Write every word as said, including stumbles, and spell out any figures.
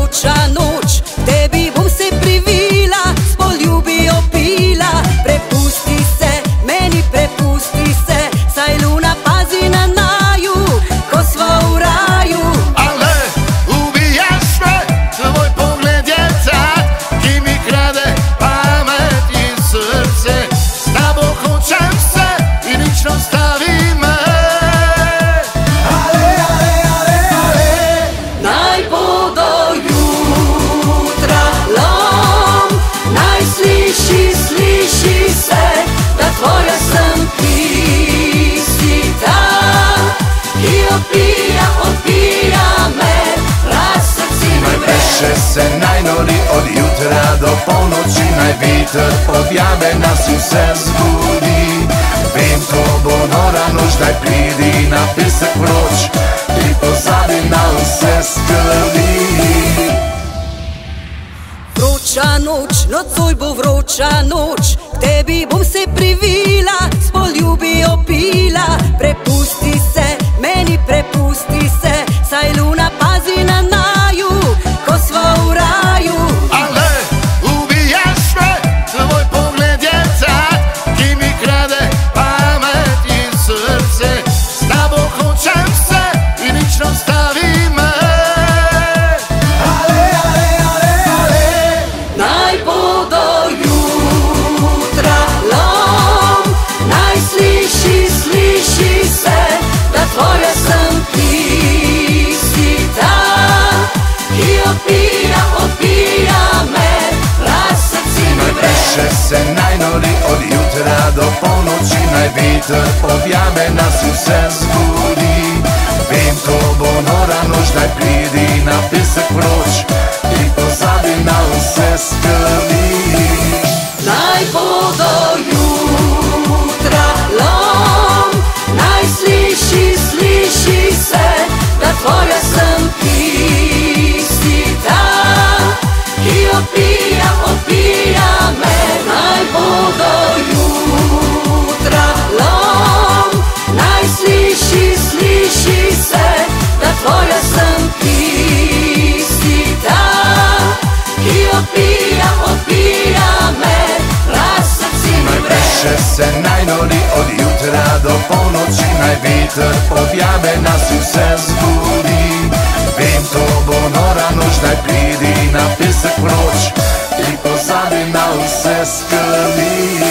Vroča noč, tebi bom se privila, s poljubi opila. Prepusti se, meni prepusti se, saj luna pazi na naju, ko sva v raju. Ale ubijaš me, tvoj pogled je tak, ki mi krade pamet in srce. S tabo hočem se in nič ne ostavi me. Ale, ale, ale, ale, naj bo do jutra lom, naj sliši, sliši se, da tvoja sem pisita, ki odbija, odbija me, raz srci mi vre. Še se naj nori od jutra do polnoči, naj veter objave nas vse zbudi. Vem, to bo nora noč, daj pridi na pesek vroč in pozabi na vse skrbi. Vroča noč, nocoj bo vroča noč, k tebi bom se privila, s poljubi opila. Prepusti se, meni prepusti se, saj luna pazi na naju, ko sva v raju. Ale ubijaš me, tvoj pogled je tak, ki mi krade pamet in srce. S tabo hočem se in nič ne ostavi me. Ale, ale, ale, ale, naj bo do jutra lom, naj sliši, sliši se, da tvoja sem pisita, ki odbija, odbija me, raz srci mi vre. Še se naj nori od jutra do polnoči, naj veter objave nas vse zbudi. Vem, to bo nora noč, daj pridi na pesek vroč in pozabi na vse skrbi. Naj bo do jutra lom, naj sliši, sliši se, da tvoja sem pisita, ki odbija, odbija me. Naj bo do jutra lom, naj sliši, sliši se, da tvoja sem pisita, ki odbija, odbija me, raz srci mi vre. Še se naj nori od jutra do polnoči, naj veter objave nas vse zbudi. Vem, to bo nora noč, daj pridi na pesek vroč in pozabi na vse skrbi.